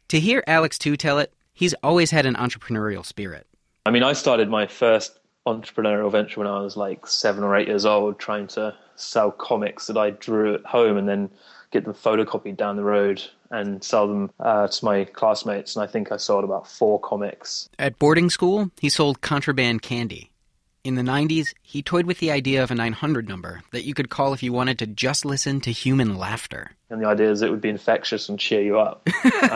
To hear Alex Tu tell it, he's always had an entrepreneurial spirit. I mean, I started my first entrepreneurial venture when I was like 7 or 8 years old, trying to sell comics that I drew at home and then get them photocopied down the road and sell them to my classmates. And I think I sold about 4 comics. At boarding school, he sold contraband candy. In the 90s, he toyed with the idea of a 900 number that you could call if you wanted to just listen to human laughter. And the idea is it would be infectious and cheer you up.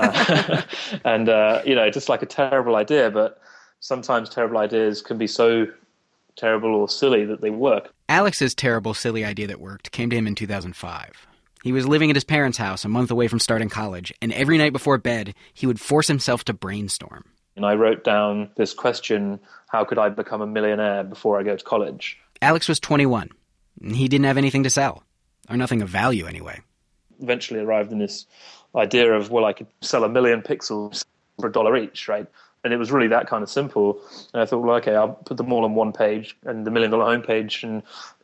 Just like a terrible idea, but sometimes terrible ideas can be so terrible or silly that they work. Alex's terrible, silly idea that worked came to him in 2005. He was living at his parents' house a month away from starting college, and every night before bed, he would force himself to brainstorm. And I wrote down this question, how could I become a millionaire before I go to college? Alex was 21. He didn't have anything to sell, or nothing of value anyway. Eventually arrived in this idea of, well, I could sell 1 million pixels for $1 each, right? And it was really that kind of simple. And I thought, well, okay, I'll put them all on one page and the $1 million homepage. And,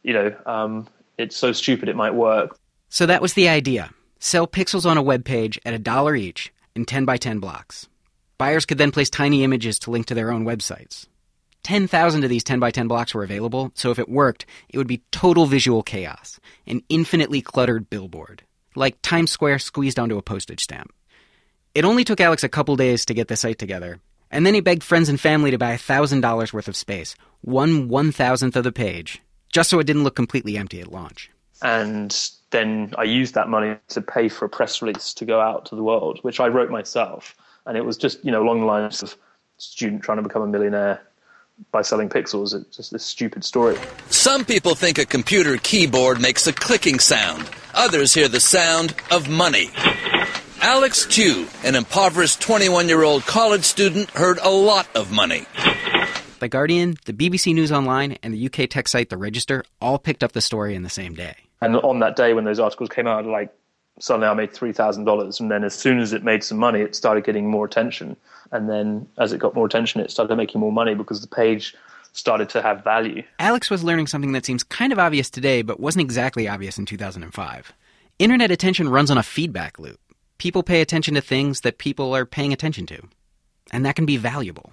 it's so stupid it might work. So that was the idea. Sell pixels on a web page at $1 each in 10 by 10 blocks. Buyers could then place tiny images to link to their own websites. 10,000 of these 10 by 10 blocks were available, so if it worked, it would be total visual chaos, an infinitely cluttered billboard, like Times Square squeezed onto a postage stamp. It only took Alex a couple days to get the site together, and then he begged friends and family to buy $1,000 worth of space, 1/1000th of the page, just so it didn't look completely empty at launch. And then I used that money to pay for a press release to go out to the world, which I wrote myself. And it was just, along the lines of student trying to become a millionaire by selling pixels. It's just this stupid story. Some people think a computer keyboard makes a clicking sound. Others hear the sound of money. Alex Tu, an impoverished 21-year-old college student, heard a lot of money. The Guardian, the BBC News Online, and the UK tech site The Register all picked up the story in the same day. And on that day when those articles came out, suddenly I made $3,000. And then as soon as it made some money, it started getting more attention. And then as it got more attention, it started making more money because the page started to have value. Alex was learning something that seems kind of obvious today, but wasn't exactly obvious in 2005. Internet attention runs on a feedback loop. People pay attention to things that people are paying attention to. And that can be valuable.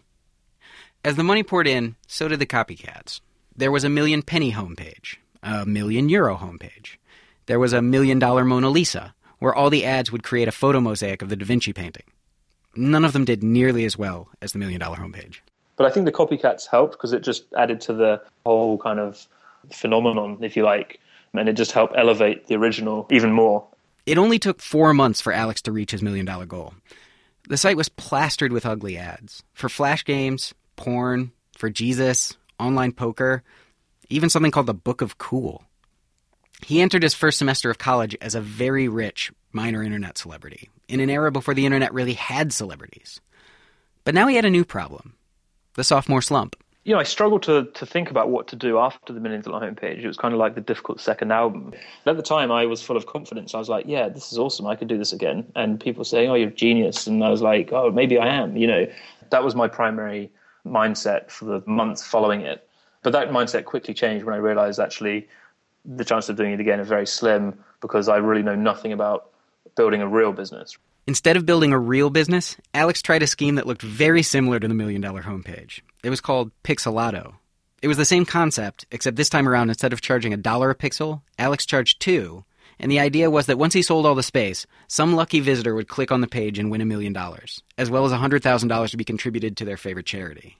As the money poured in, so did the copycats. There was a $1 million homepage, a €1 million homepage. There was a $1 million Mona Lisa, where all the ads would create a photo mosaic of the Da Vinci painting. None of them did nearly as well as the $1 million homepage. But I think the copycats helped because it just added to the whole kind of phenomenon, if you like, and it just helped elevate the original even more. It only took 4 months for Alex to reach his $1 million goal. The site was plastered with ugly ads for flash games, porn, for Jesus, online poker, even something called the Book of Cool. He entered his first semester of college as a very rich minor internet celebrity, in an era before the internet really had celebrities. But now he had a new problem, the sophomore slump. I struggled to think about what to do after the $1 million homepage. It was kind of like the difficult second album. At the time, I was full of confidence. I was like, yeah, this is awesome. I could do this again. And people were saying, oh, you're a genius. And I was like, oh, maybe I am. That was my primary mindset for the months following it. But that mindset quickly changed when I realized actually the chance of doing it again is very slim because I really know nothing about building a real business. Instead of building a real business, Alex tried a scheme that looked very similar to the $1 million homepage. It was called Pixelato. It was the same concept, except this time around, instead of charging $1 a pixel, Alex charged $2, and the idea was that once he sold all the space, some lucky visitor would click on the page and win $1 million, as well as $100,000 to be contributed to their favorite charity.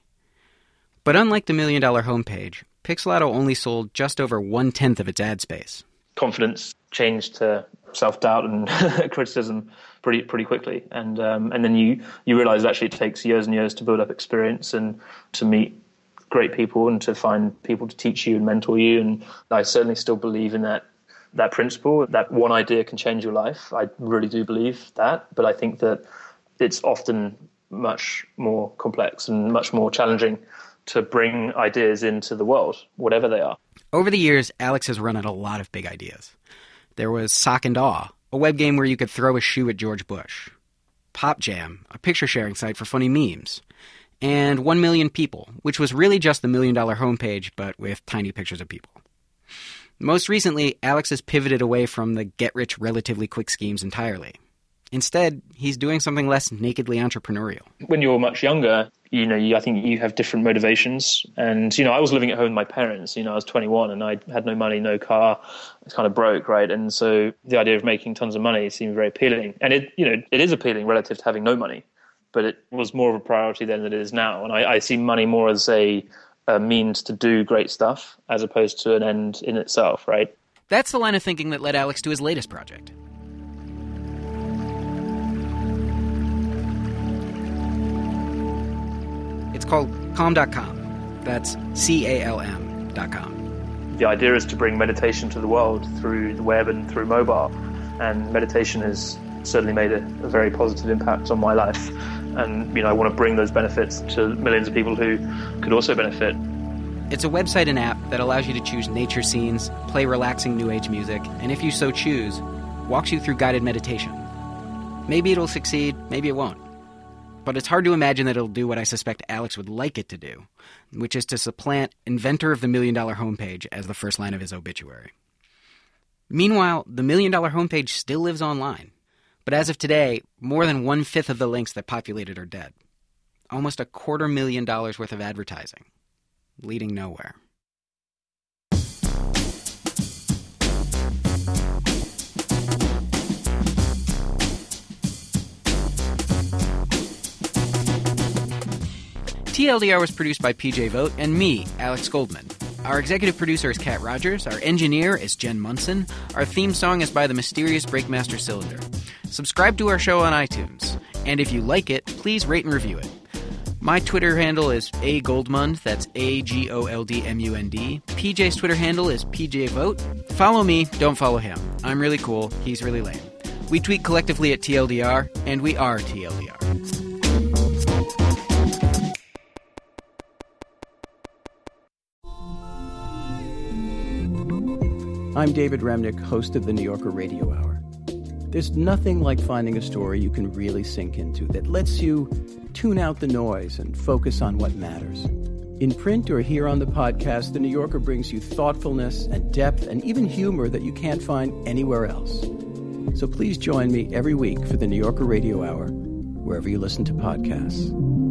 But unlike the $1 million homepage, Pixelato only sold just over 1/10 of its ad space. Confidence changed to self-doubt and criticism pretty quickly. And then you realize actually it takes years and years to build up experience and to meet great people and to find people to teach you and mentor you. And I certainly still believe in that principle, that one idea can change your life. I really do believe that. But I think that it's often much more complex and much more challenging to bring ideas into the world, whatever they are. Over the years, Alex has run at a lot of big ideas. There was Sock and Awe, a web game where you could throw a shoe at George Bush. Pop Jam, a picture-sharing site for funny memes. And 1 Million People, which was really just the $1 million homepage, but with tiny pictures of people. Most recently, Alex has pivoted away from the get-rich-relatively-quick schemes entirely. Instead, he's doing something less nakedly entrepreneurial. When you're much younger, I think you have different motivations. And, I was living at home with my parents. I was 21 and I had no money, no car. I was kind of broke, right? And so the idea of making tons of money seemed very appealing. And it is appealing relative to having no money, but it was more of a priority then than it is now. And I see money more as a means to do great stuff as opposed to an end in itself, right? That's the line of thinking that led Alex to his latest project. It's called Calm.com. That's CALM.com. The idea is to bring meditation to the world through the web and through mobile. And meditation has certainly made a very positive impact on my life. And, I want to bring those benefits to millions of people who could also benefit. It's a website and app that allows you to choose nature scenes, play relaxing New Age music, and if you so choose, walks you through guided meditation. Maybe it'll succeed, maybe it won't. But it's hard to imagine that it'll do what I suspect Alex would like it to do, which is to supplant inventor of the $1 million homepage as the first line of his obituary. Meanwhile, the $1 million homepage still lives online. But as of today, more than 1/5 of the links that populate it are dead. Almost $250,000 worth of advertising, leading nowhere. TLDR was produced by PJ Vogt and me, Alex Goldman. Our executive producer is Kat Rogers. Our engineer is Jen Munson. Our theme song is by the mysterious Breakmaster Cylinder. Subscribe to our show on iTunes. And if you like it, please rate and review it. My Twitter handle is agoldmund, that's AGOLDMUND. PJ's Twitter handle is PJVote. Follow me, don't follow him. I'm really cool, he's really lame. We tweet collectively at TLDR, and we are TLDR. I'm David Remnick, host of the New Yorker Radio Hour. There's nothing like finding a story you can really sink into that lets you tune out the noise and focus on what matters. In print or here on the podcast, The New Yorker brings you thoughtfulness and depth and even humor that you can't find anywhere else. So please join me every week for the New Yorker Radio Hour, wherever you listen to podcasts.